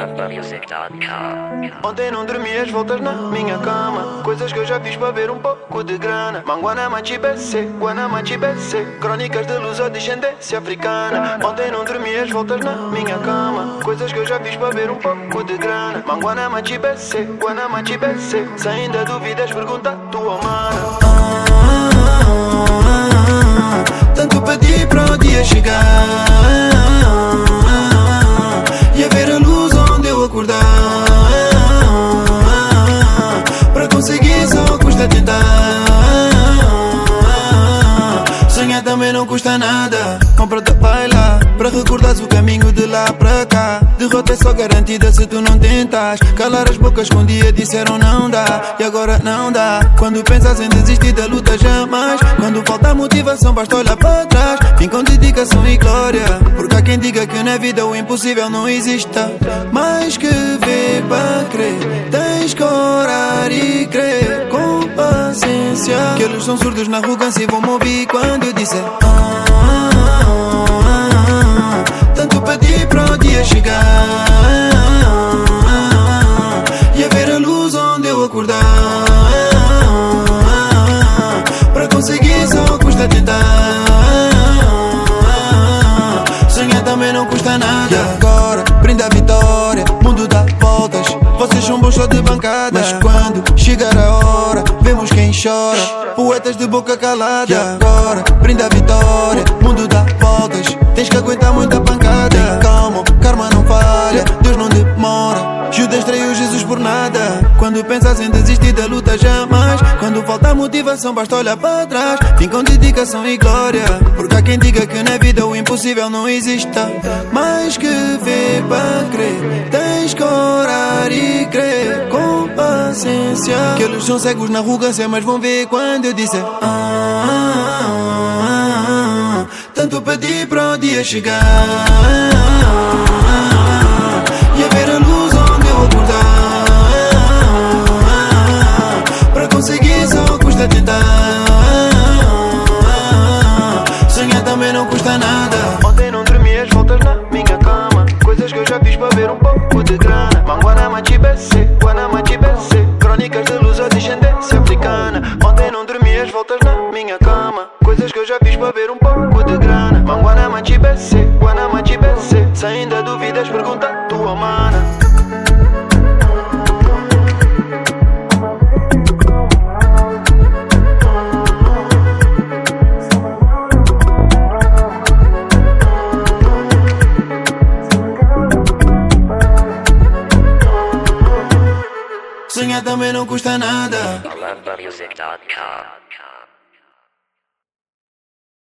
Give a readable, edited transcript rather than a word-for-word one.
AlarvaMusic.com. Ontem não dormi as voltas na minha cama. Coisas que eu já fiz para ver um pouco de grana. Manguanamachi BC, Guanamachi BC. Crónicas de luz ou descendência africana. Ontem não dormi as voltas na minha cama. Coisas que eu já fiz para ver um pouco de grana. Manguanamachi BC, Guanamachi BC. Se ainda duvidas, pergunta à tua mana. Tanto pedi para o dia chegar e a ver a luz onde eu acordar. Para conseguir só custa tentar. Sonhar também não custa nada. Compra-te baila para recordares o caminho de lá para cá. Derrota é só garantida se tu não tentas. Calar as bocas que um dia disseram não dá e agora não dá. Quando pensas em desistir da luta jamais. Quando falta motivação basta olhar para trás. Vim com dedicação e glória, porque há quem diga que na vida o impossível não exista. Mais que ver para crer, tens que orar e crer com paciência. Que eles são surdos na arrogância e vão me ouvir quando eu disser tanto pedi para o dia chegar e a ver a luz onde eu acordar. Para conseguir só custa tentar. Sonhar também não custa nada. E agora, brinda a vitória, mundo dá voltas. Vocês são bons só de bancada, mas quando chegar a hora, vemos quem chora. Poetas de boca calada. E agora, brinda a vitória, mundo dá voltas. Tens que aguentar muita pancada. Tem calma, karma não falha, Deus não demora. Judas traiu Jesus por nada. Quando pensas em desistir da luta jamais. Quando falta motivação basta olhar para trás. Vim com dedicação e glória, porque há quem diga que na vida o impossível não exista. Mais que ver para crer, tens que orar e crer com paciência. Que eles são cegos na arrogância, mas vão ver quando eu disser tanto pedi para o dia chegar e a ver a luz onde eu acordar. Para conseguir só custa tentar. Sonhar também não custa nada. Ontem não dormi as voltas na minha cama. Coisas que eu já fiz para ver um pouco de grana. Manguanamachi BC, Guanamachi BC. Crónicas de luz ou descendência africana. Ontem não dormi as voltas na minha cama. Coisas que eu já fiz para ver um pouco de grana. Manguanamachi BC, Guanamachi BC. Se ainda duvidas, pergunta à tua mana. Sonhar também não custa nada. AlarvaMusic.com.